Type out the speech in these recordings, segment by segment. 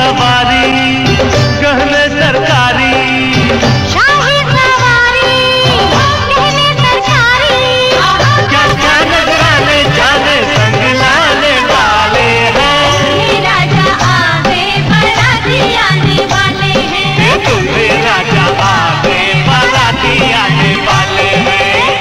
सवारी, गहने सरकारी, शाही सवारी, गहने सरकारी, क्या क्या नजराने जाने संग लाने वाले हैं। राजा आगे बाराती आने वाले हैं। दूल्हे राजा आगे बाराती आने वाले हैं।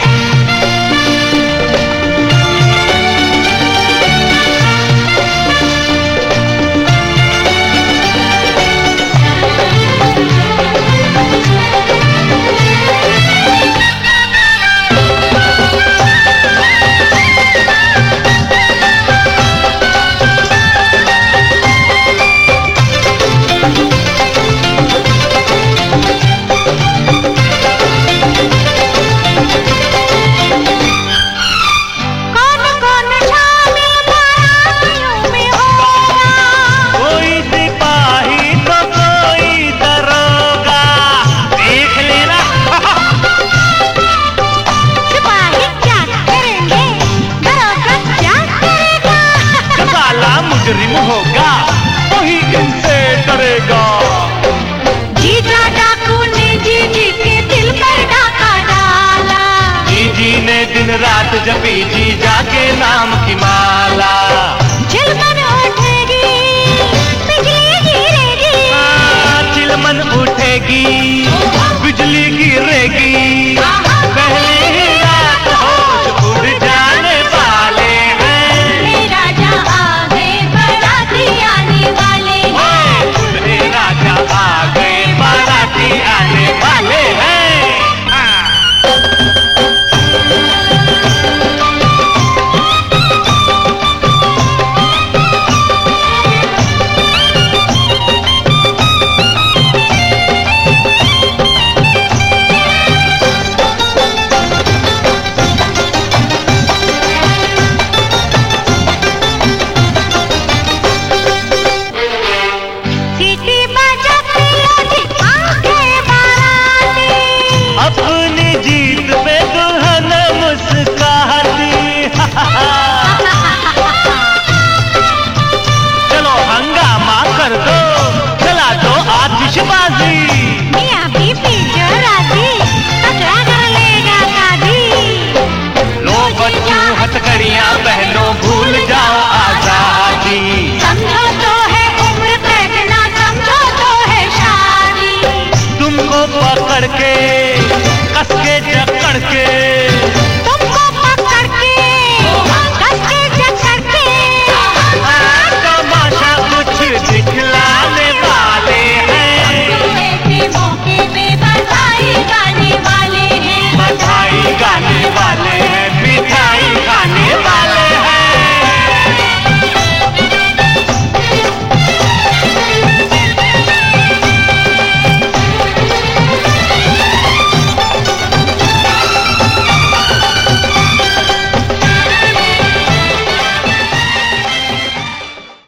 मुजरिम होगा वही इनसे डरेगा। जीजा डाकू ने जीजी के दिल पर डाका डाला। जीजी ने दिन रात जपी जीजा के नाम की माला। चिलमन उठेगी बिजली गिरेगी। चिलमन उठेगी